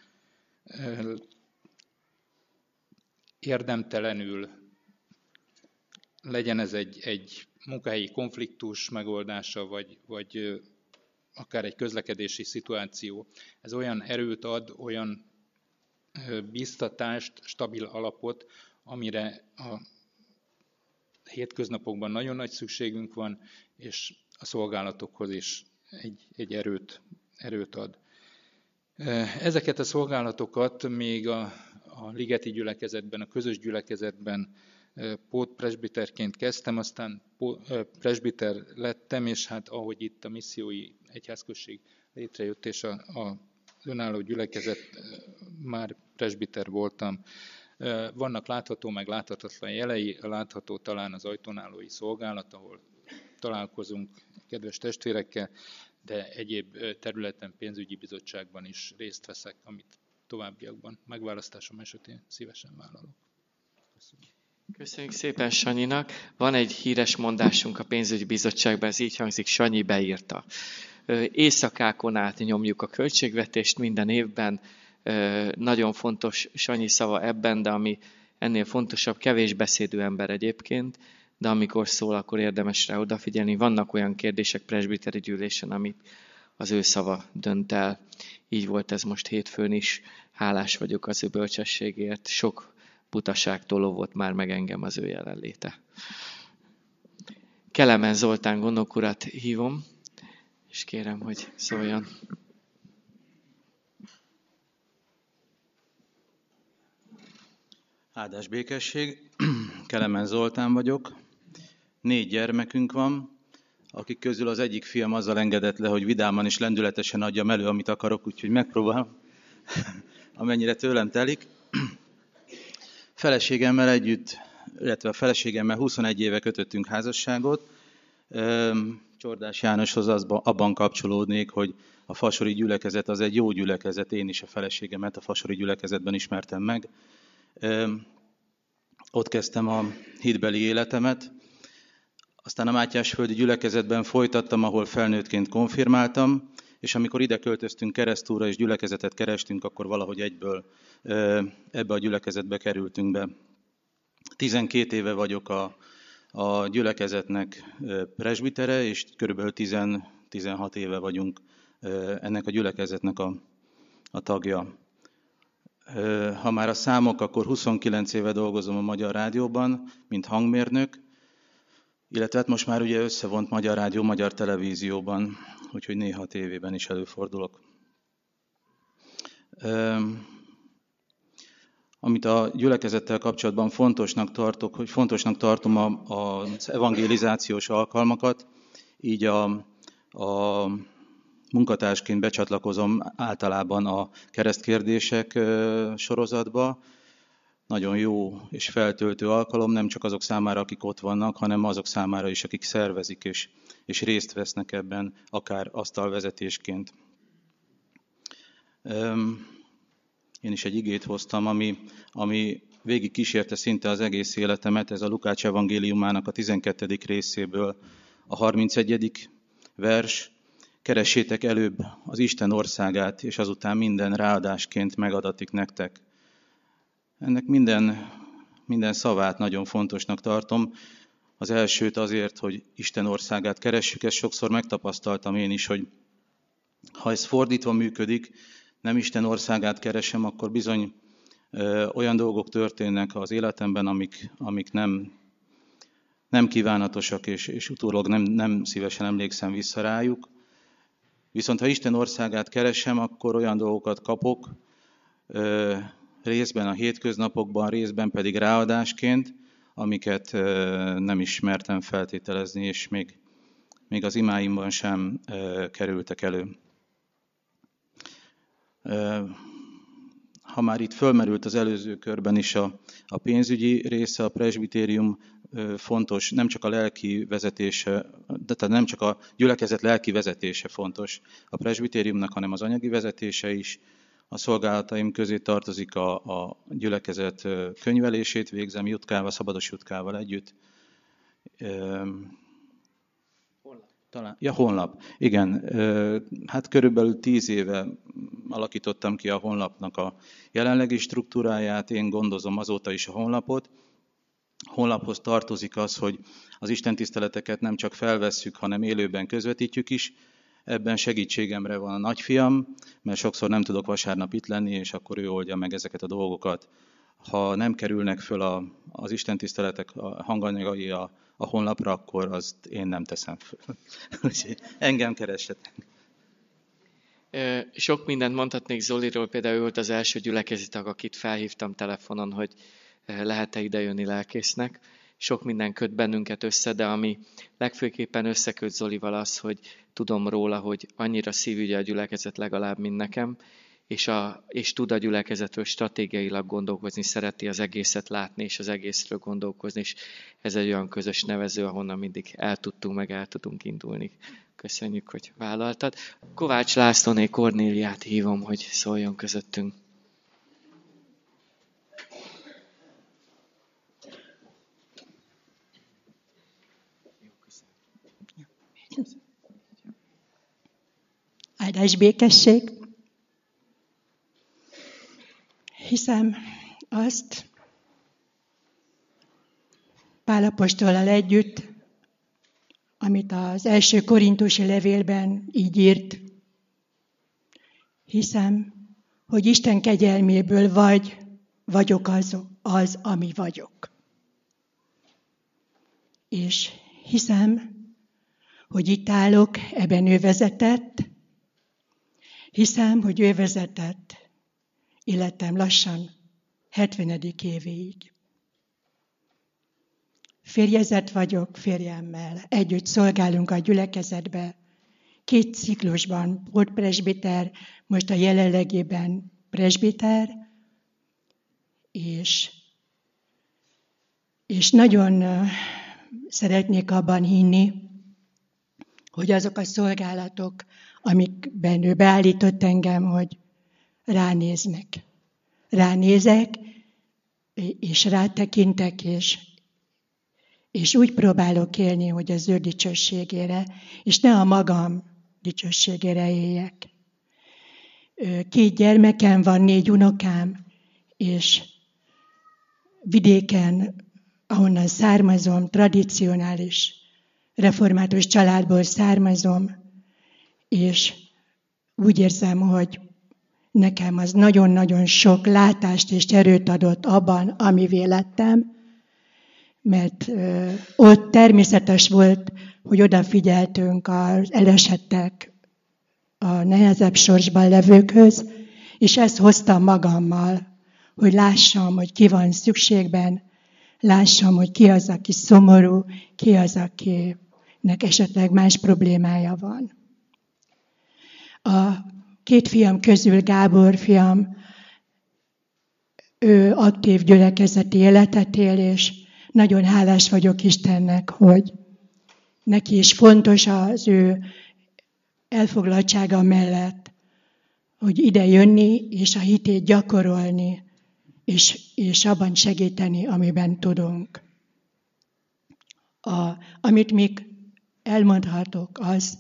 Speaker 10: érdemtelenül, legyen ez egy munkahelyi konfliktus megoldása, vagy akár egy közlekedési szituáció. Ez olyan erőt ad, olyan bíztatást, stabil alapot, amire a hétköznapokban nagyon nagy szükségünk van, és a szolgálatokhoz is egy erőt ad. Ezeket a szolgálatokat még a ligeti gyülekezetben, a közös gyülekezetben pótpresbiterként kezdtem, aztán presbiter lettem, és hát ahogy itt a missziói egyházközség létrejött, és az önálló gyülekezet, már presbiter voltam. Vannak látható, meg láthatatlan jelei, látható talán az ajtónálói szolgálat, ahol találkozunk kedves testvérekkel, de egyéb területen, pénzügyi bizottságban is részt veszek, amit továbbiakban megválasztásom esetén szívesen vállalok. Köszönöm.
Speaker 1: Köszönjük szépen Sanyinak. Van egy híres mondásunk a pénzügyi bizottságban, ez így hangzik, Sanyi beírta. Éjszakákon át nyomjuk a költségvetést minden évben. Nagyon fontos Sanyi szava ebben, de ami ennél fontosabb, kevés beszédű ember egyébként, de amikor szól, akkor érdemes rá odafigyelni. Vannak olyan kérdések presbiteri gyűlésen, amit az ő szava dönt el. Így volt ez most hétfőn is. Hálás vagyok az ő bölcsességért. Sok butaságtól óvott már meg engem az ő jelenléte. Kelemen Zoltán gondnok urat hívom, és kérem, hogy szóljon.
Speaker 11: Áldás békesség, Kelemen Zoltán vagyok. 4 gyermekünk van, akik közül az egyik fiam azzal engedett le, hogy vidáman és lendületesen adjam elő, amit akarok, úgyhogy megpróbálom, amennyire tőlem telik. Feleségemmel együtt, illetve a feleségemmel 21 éve kötöttünk házasságot. Csordás Jánoshoz abban kapcsolódnék, hogy a fasori gyülekezet az egy jó gyülekezet, én is a feleségemet a fasori gyülekezetben ismertem meg. Ott kezdtem a hitbeli életemet. Aztán a Mátyásföldi gyülekezetben folytattam, ahol felnőttként konfirmáltam, és amikor ide költöztünk Keresztúra és gyülekezetet kerestünk, akkor valahogy egyből ebbe a gyülekezetbe kerültünk be. 12 éve vagyok a gyülekezetnek presbitere, és körülbelül 16 éve vagyunk ennek a gyülekezetnek a tagja. Ha már a számok, akkor 29 éve dolgozom a Magyar Rádióban, mint hangmérnök, illetve hát most már ugye összevont Magyar Rádió, Magyar Televízióban, úgyhogy néha tévében is előfordulok. Amit a gyülekezettel kapcsolatban fontosnak tartom az evangelizációs alkalmakat, így a munkatársként becsatlakozom általában a keresztkérdések sorozatba. Nagyon jó és feltöltő alkalom, nem csak azok számára, akik ott vannak, hanem azok számára is, akik szervezik és részt vesznek ebben, akár asztalvezetésként. Én is egy igét hoztam, ami végig kísérte szinte az egész életemet, ez a Lukács evangéliumának a 12. részéből a 31. vers. Keressétek előbb az Isten országát, és azután minden ráadásként megadatik nektek. Ennek minden szavát nagyon fontosnak tartom. Az elsőt azért, hogy Isten országát keressük, ezt sokszor megtapasztaltam én is, hogy ha ez fordítva működik, nem Isten országát keresem, akkor bizony olyan dolgok történnek az életemben, amik nem kívánatosak, és utólag nem szívesen emlékszem vissza rájuk. Viszont ha Isten országát keresem, akkor olyan dolgokat kapok, részben a hétköznapokban, részben pedig ráadásként, amiket nem ismertem feltételezni, és még az imáimban sem kerültek elő. Ha már itt fölmerült az előző körben is a pénzügyi része, a presbitérium fontos, nem csak a lelki vezetése, tehát nem csak a gyülekezet lelki vezetése fontos a presbitériumnak, hanem az anyagi vezetése is. A szolgálataim közé tartozik a gyülekezet könyvelését, végzem Jutkával, Szabados Jutkával együtt. Honlap. Igen, hát körülbelül 10 éve alakítottam ki a honlapnak a jelenlegi struktúráját, én gondozom azóta is a honlapot. Honlaphoz tartozik az, hogy az istentiszteleteket nem csak felvesszük, hanem élőben közvetítjük is. Ebben segítségemre van a nagyfiam, mert sokszor nem tudok vasárnap itt lenni, és akkor ő oldja meg ezeket a dolgokat. Ha nem kerülnek föl az istentiszteletek hanganyagai a honlapra, akkor azt én nem teszem föl. Engem keressetek.
Speaker 1: Sok mindent mondhatnék Zoliról, például ő volt az első gyülekezeti tag, akit felhívtam telefonon, hogy lehet-e idejönni lelkésznek. Sok minden köt bennünket össze, de ami legfőképpen összeköt Zolival az, hogy tudom róla, hogy annyira szívügye a gyülekezet legalább, mint nekem, és tud a gyülekezetről stratégiailag gondolkozni, szereti az egészet látni, és az egészről gondolkozni, és ez egy olyan közös nevező, ahonnan mindig el tudunk indulni. Köszönjük, hogy vállaltad. Kovács Lászlóné Kornéliát hívom, hogy szóljon közöttünk.
Speaker 12: Áldás békesség. Hiszem azt Pál apostollal együtt, amit az első korintusi levélben így írt. Hiszem, hogy Isten kegyelméből vagyok az, ami vagyok. És hiszem, hogy itt állok, ebben ő vezetett. Hiszem, hogy ő vezetett életem lassan 70. évéig. Férjezett vagyok férjemmel, együtt szolgálunk a gyülekezetbe. 2 ciklusban volt presbiter, most a jelenlegében presbiter, és nagyon szeretnék abban hinni, hogy azok a szolgálatok, amikben ő beállított engem, hogy ránézek, és rátekintek, és úgy próbálok élni, hogy az ő dicsőségére, és ne a magam dicsőségére éljek. 2 gyermekem van, 4 unokám, és vidéken, ahonnan származom, tradicionális református családból származom, és úgy érzem, hogy nekem az nagyon-nagyon sok látást és erőt adott abban, amivé lettem, mert ott természetes volt, hogy odafigyeltünk az elesettek, a nehezebb sorsban levőkhöz, és ezt hoztam magammal, hogy lássam, hogy ki van szükségben, lássam, hogy ki az, aki szomorú, ki az, akinek esetleg más problémája van. A 2 fiam közül Gábor fiam, ő aktív gyülekezeti életet él, és nagyon hálás vagyok Istennek, hogy neki is fontos az ő elfoglaltsága mellett, hogy ide jönni, és a hitét gyakorolni, és abban segíteni, amiben tudunk. Amit még elmondhatok, az,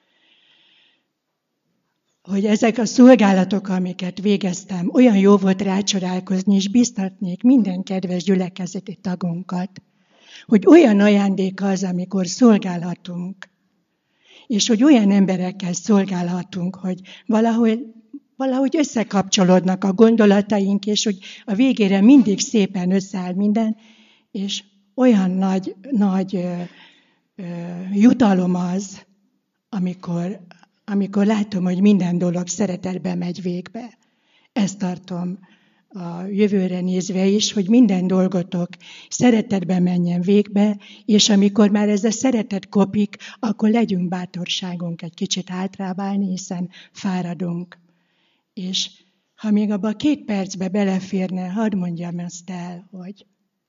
Speaker 12: hogy ezek a szolgálatok, amiket végeztem, olyan jó volt rácsodálkozni, és biztatnék minden kedves gyülekezeti tagunkat, hogy olyan ajándék az, amikor szolgálhatunk, és hogy olyan emberekkel szolgálhatunk, hogy valahogy összekapcsolódnak a gondolataink, és hogy a végére mindig szépen összeáll minden, és olyan nagy jutalom az, amikor látom, hogy minden dolog szeretetben megy végbe. Ezt tartom a jövőre nézve is, hogy minden dolgotok szeretetben menjen végbe, és amikor már ez a szeretet kopik, akkor legyünk bátorságunk egy kicsit hátrábbálni, hiszen fáradunk. És ha még abban a 2 percbe beleférne, hadd mondjam azt el, hogy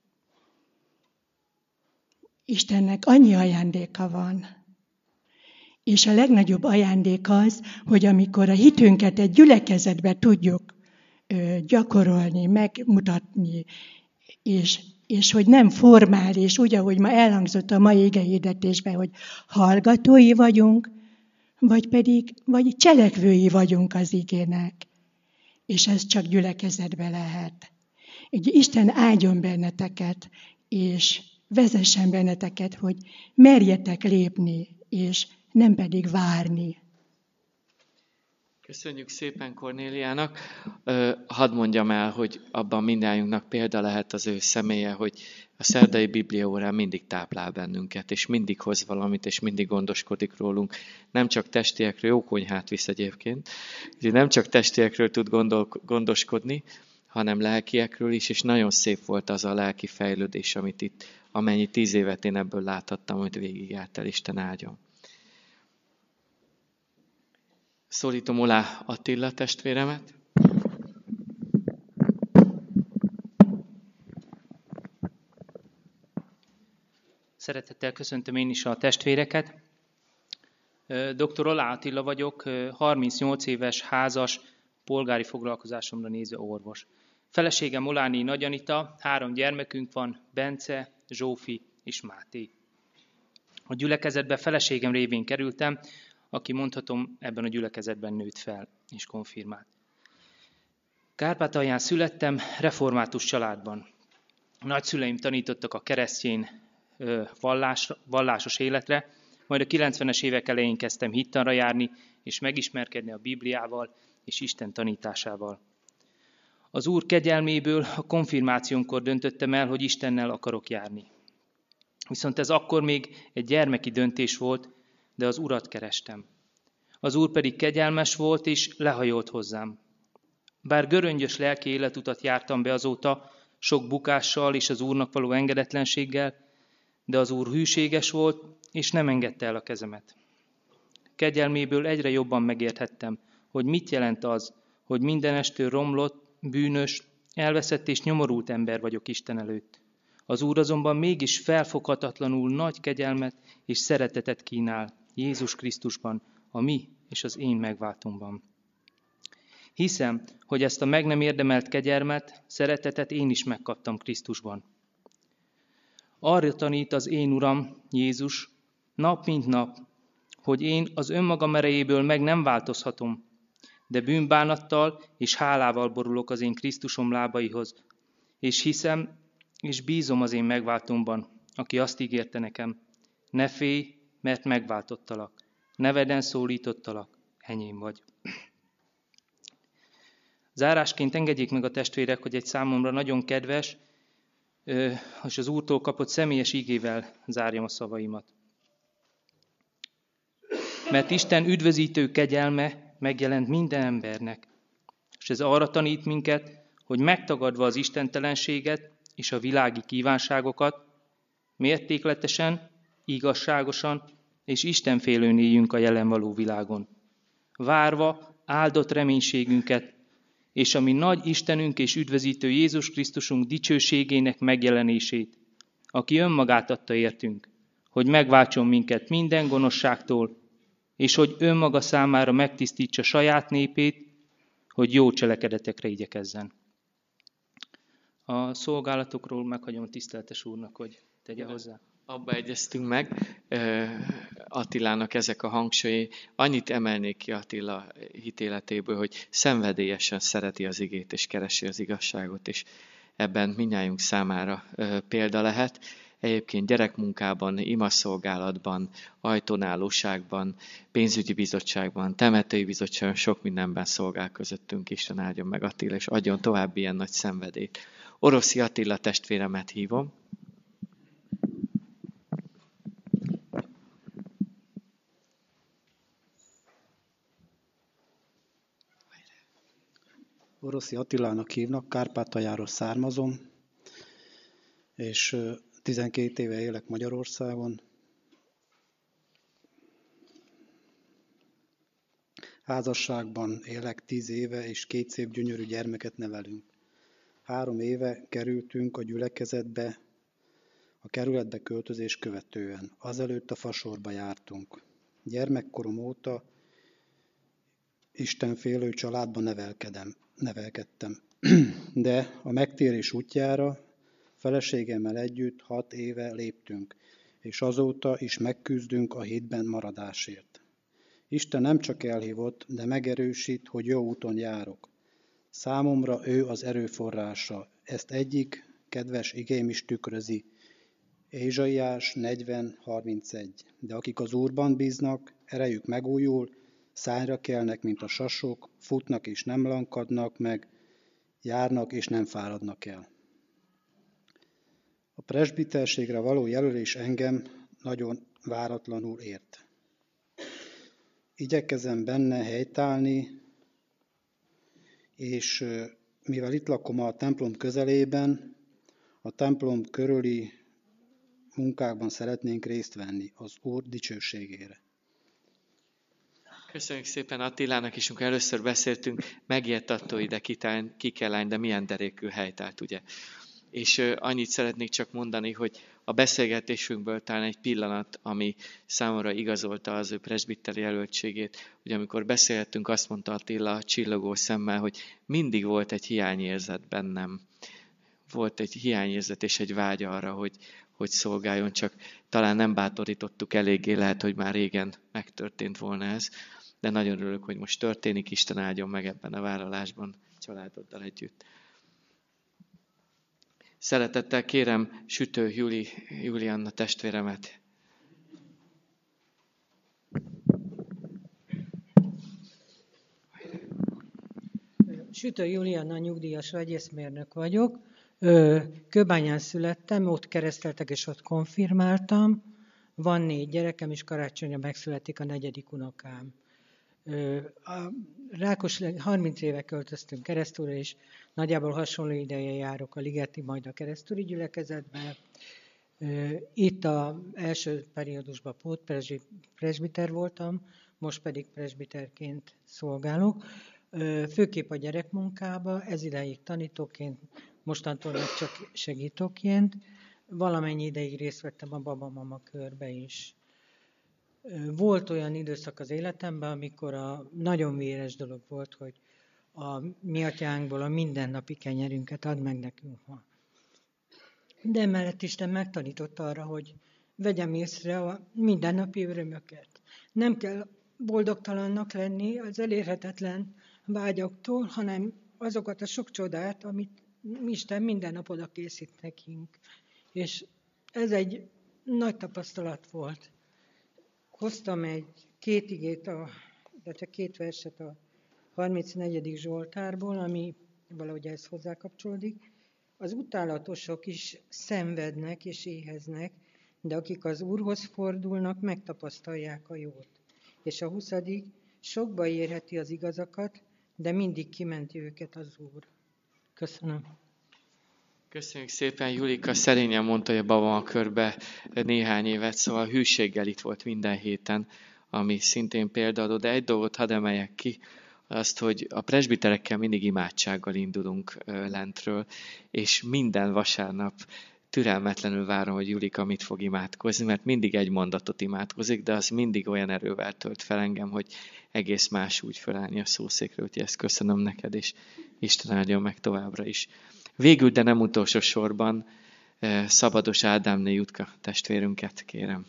Speaker 12: Istennek annyi ajándéka van, és a legnagyobb ajándék az, hogy amikor a hitünket egy gyülekezetbe tudjuk gyakorolni, megmutatni, és hogy nem formális, úgy, ahogy ma elhangzott a mai igehirdetésben, hogy hallgatói vagyunk, vagy cselekvői vagyunk az igének. És ez csak gyülekezetbe lehet. Így Isten áldjon benneteket, és vezessen benneteket, hogy merjetek lépni, és nem pedig várni.
Speaker 1: Köszönjük szépen Kornéliának. Hadd mondjam el, hogy abban mindnyájunknak példa lehet az ő személye, hogy a szerdai bibliaórán mindig táplál bennünket, és mindig hoz valamit, és mindig gondoskodik rólunk. Nem csak testiekről, jó konyhát visz egyébként, nem csak testiekről tud gondoskodni, hanem lelkiekről is, és nagyon szép volt az a lelki fejlődés, amit itt, amennyi 10 évet én ebből láthattam, hogy végigjárt el, Isten áldjon. Szólítom Olá Attila testvéremet.
Speaker 13: Szeretettel köszöntöm én is a testvéreket. Dr. Olá Attila vagyok, 38 éves, házas, polgári foglalkozásomra néző orvos. Feleségem Oláné Nagy Anita, 3 gyermekünk van, Bence, Zsófi és Máté. A gyülekezetbe feleségem révén kerültem, aki mondhatom ebben a gyülekezetben nőtt fel és konfirmált. Kárpátalján születtem, református családban. A nagyszüleim tanítottak a keresztény vallásos életre, majd a 90-es évek elején kezdtem hittanra járni, és megismerkedni a Bibliával és Isten tanításával. Az Úr kegyelméből a konfirmációnkor döntöttem el, hogy Istennel akarok járni. Viszont ez akkor még egy gyermeki döntés volt, de az Urat kerestem. Az Úr pedig kegyelmes volt, és lehajolt hozzám. Bár göröngyös lelki életutat jártam be azóta, sok bukással és az Úrnak való engedetlenséggel, de az Úr hűséges volt, és nem engedte el a kezemet. Kegyelméből egyre jobban megérthettem, hogy mit jelent az, hogy mindenestől romlott, bűnös, elveszett és nyomorult ember vagyok Isten előtt. Az Úr azonban mégis felfoghatatlanul nagy kegyelmet és szeretetet kínál Jézus Krisztusban, a mi és az én megváltomban. Hiszem, hogy ezt a meg nem érdemelt kegyelmet, szeretetet én is megkaptam Krisztusban. Arra tanít az én Uram, Jézus, nap mint nap, hogy én az önmagam erejéből meg nem változhatom, de bűnbánattal és hálával borulok az én Krisztusom lábaihoz, és hiszem, és bízom az én megváltomban, aki azt ígérte nekem, ne félj, mert megváltottalak, neveden szólítottalak, enyém vagy. Zárásként engedjék meg a testvérek, hogy egy számomra nagyon kedves, és az Úrtól kapott személyes ígével zárjam a szavaimat. Mert Isten üdvözítő kegyelme megjelent minden embernek, és ez arra tanít minket, hogy megtagadva az istentelenséget és a világi kívánságokat, mértékletesen, igazságosan és istenfélőn éljünk a jelen való világon. Várva áldott reménységünket, és a mi nagy Istenünk és üdvözítő Jézus Krisztusunk dicsőségének megjelenését, aki önmagát adta értünk, hogy megváltson minket minden gonoszságtól, és hogy önmaga számára megtisztítsa saját népét, hogy jó cselekedetekre igyekezzen. A szolgálatokról meghagyom a tiszteletes úrnak, hogy tegye hozzá.
Speaker 1: Abba egyeztünk meg, Attilának ezek a hangsúlyai. Annyit emelnék ki Attila hitéletéből, hogy szenvedélyesen szereti az igét, és keresi az igazságot, és ebben mindnyájunk számára példa lehet. Egyébként gyerekmunkában, imaszolgálatban, ajtónálóságban, pénzügyi bizottságban, temetői bizottságban, sok mindenben szolgál közöttünk. Isten áldjon meg Attila, és adjon tovább ilyen nagy szenvedélyt. Oroszi Attila testvéremet hívom.
Speaker 14: Oroszi Attilának hívnak, Kárpátaljáról származom, és 12 éve élek Magyarországon. Házasságban élek 10 éve, és 2 szép gyönyörű gyermeket nevelünk. 3 éve kerültünk a gyülekezetbe, a kerületbe költözés követően. Azelőtt a Fasorba jártunk. Gyermekkorom óta istenfélő családban nevelkedtem. De a megtérés útjára feleségemmel együtt 6 éve léptünk, és azóta is megküzdünk a hitben maradásért. Isten nem csak elhívott, de megerősít, hogy jó úton járok. Számomra ő az erőforrása. Ezt egyik kedves igém is tükrözi. Ézsaiás 40:31. De akik az Úrban bíznak, erejük megújul, szárnyra kelnek, mint a sasok, futnak és nem lankadnak meg, járnak és nem fáradnak el. A presbiterségre való jelölés engem nagyon váratlanul ért. Igyekezem benne helytállni, és mivel itt lakom a templom közelében, a templom körüli munkákban szeretnénk részt venni az Úr dicsőségére.
Speaker 1: Köszönjük szépen Attilának is, amikor először beszéltünk, megijedt attól ide ki kell állni, de milyen derékű helytált, ugye. És annyit szeretnék csak mondani, hogy a beszélgetésünkből talán egy pillanat, ami számomra igazolta az ő presbiteri jelöltségét, hogy amikor beszéltünk, azt mondta Attila csillogó szemmel, hogy mindig volt egy hiányérzet bennem. Volt egy hiányérzet és egy vágy arra, hogy szolgáljon, csak talán nem bátorítottuk eléggé, lehet, hogy már régen megtörtént volna ez, de nagyon örülök, hogy most történik, Isten áldjon meg ebben a vállalásban családoddal együtt. Szeretettel kérem Sütő Julianna testvéremet.
Speaker 15: Sütő Julianna, nyugdíjas vegyészmérnök vagyok. Kőbányán születtem, ott kereszteltek és ott konfirmáltam. Van 4 gyerekem, és karácsonyra megszületik a 4. unokám. Rákos 30 éve költöztünk Keresztúra, és nagyjából hasonló ideje járok a Ligeti, majd a keresztúri gyülekezetbe. Itt az első periódusban presbiter voltam, most pedig presbiterként szolgálok. Főképp a gyerekmunkába, ez ideig tanítóként, mostantól meg csak segítőként. Valamennyi ideig részt vettem a babamama körbe is. Volt olyan időszak az életemben, amikor nagyon véres dolog volt, hogy a mi atyánkból a mindennapi kenyerünket add meg nekünk ma. De emellett Isten megtanított arra, hogy vegyem észre a mindennapi örömöket. Nem kell boldogtalannak lenni az elérhetetlen vágyaktól, hanem azokat a sok csodát, amit Isten minden nap oda készít nekünk. És ez egy nagy tapasztalat volt. Hoztam két igét, illetve két verset a 34. Zsoltárból, ami valahogy ez hozzá kapcsolódik. Az utálatosok is szenvednek és éheznek, de akik az Úrhoz fordulnak, megtapasztalják a jót. És a 20. sokba érheti az igazakat, de mindig kimenti őket az Úr. Köszönöm.
Speaker 1: Köszönjük szépen, Julika szerényen mondta, hogy a baba a körbe néhány évet, szóval hűséggel itt volt minden héten, ami szintén példaadó, de egy dolgot hadd emeljek ki, azt, hogy a presbiterekkel mindig imádsággal indulunk lentről, és minden vasárnap türelmetlenül várom, hogy Julika mit fog imádkozni, mert mindig egy mondatot imádkozik, de az mindig olyan erővel tölt fel engem, hogy egész más úgy felállni a szószékről, úgyhogy ezt köszönöm neked, és Isten áldja meg továbbra is. Végül, de nem utolsó sorban, Szabados Ádámné Jutka testvérünket kérem.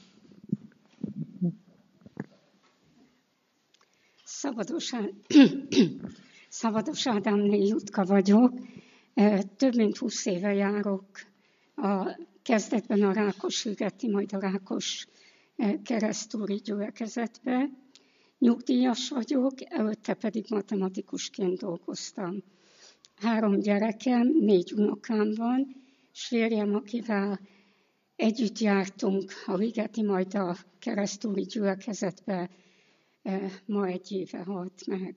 Speaker 16: Szabados Ádámné Jutka vagyok. Több mint 20 éve járok kezdetben a Rákosligeti, majd a Rákos keresztúri gyülekezetbe. Nyugdíjas vagyok, előtte pedig matematikusként dolgoztam. 3 gyerekem, 4 unokám van, és férjem, akivel együtt jártunk a Ligeti, majd a keresztúri gyülekezetbe, ma 1 éve halt meg.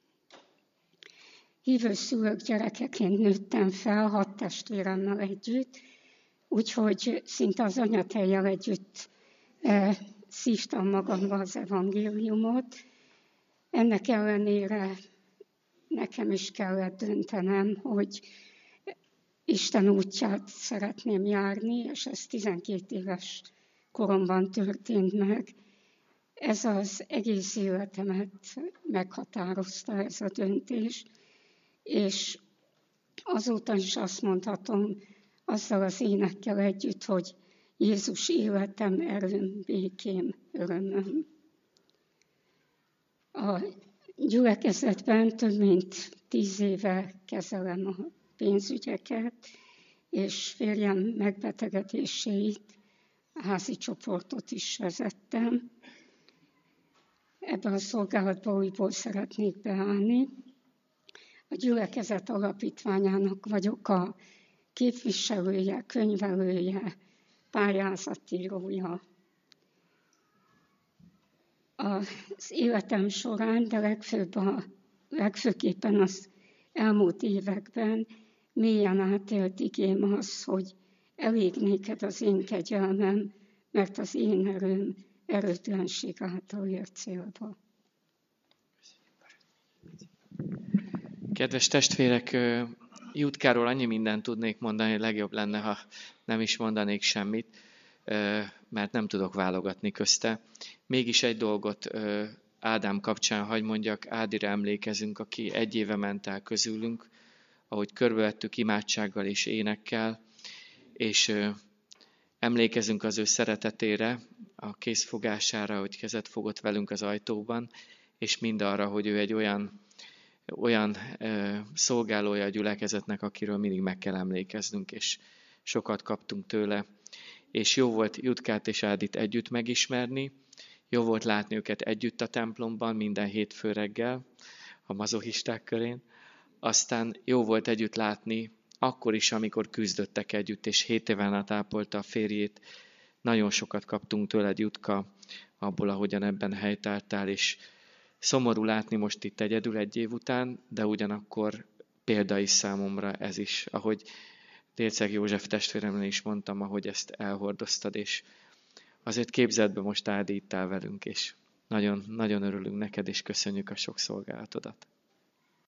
Speaker 16: Hívő szülők gyerekeként nőttem fel 6 testvéremmel együtt, úgyhogy szinte az anyatejjel együtt szívtam magamba az evangéliumot. Ennek ellenére nekem is kellett döntenem, hogy Isten útját szeretném járni, és ez 12 éves koromban történt meg. Ez az egész életemet meghatározta, ez a döntés, és azóta is azt mondhatom, azzal az énekkel együtt, hogy Jézus életem, erőm, békém, örömöm. A gyülekezetben több mint 10 éve kezelem a pénzügyeket, és férjem megbetegedéséig házi csoportot is vezettem. Ebben a szolgálatban újból szeretnék beállni. A gyülekezet alapítványának vagyok a képviselője, könyvelője, pályázatírója. Az életem során, de legfőképpen az elmúlt években mélyen átélt igém az, hogy elég néked az én kegyelmem, mert az én erőm erőtlenség által ér célba.
Speaker 1: Kedves testvérek, Jutkáról annyi mindent tudnék mondani, hogy legjobb lenne, ha nem is mondanék semmit, mert nem tudok válogatni közte. Mégis egy dolgot Ádám kapcsán hagy mondjak, Ádira emlékezünk, aki 1 éve ment el közülünk, ahogy körbevettük imádsággal és énekkel, és emlékezünk az ő szeretetére, a kézfogására, hogy kezet fogott velünk az ajtóban, és mindarra, hogy ő egy olyan szolgálója a gyülekezetnek, akiről mindig meg kell emlékeznünk, és sokat kaptunk tőle. És jó volt Jutkát és Ádit együtt megismerni, jó volt látni őket együtt a templomban minden hétfő reggel, a mazohisták körén. Aztán jó volt együtt látni, akkor is, amikor küzdöttek együtt, és 7 éven át ápolta a férjét. Nagyon sokat kaptunk tőled, Jutka, abból, ahogyan ebben helytáltál, és szomorú látni most itt egyedül 1 év után, de ugyanakkor példa is számomra ez is, ahogy Délceg József testvéremnek is mondtam, ahogy ezt elhordoztad, és azért képzeld be, most Ádi itt áll velünk, és nagyon, nagyon örülünk neked, és köszönjük a sok szolgálatodat.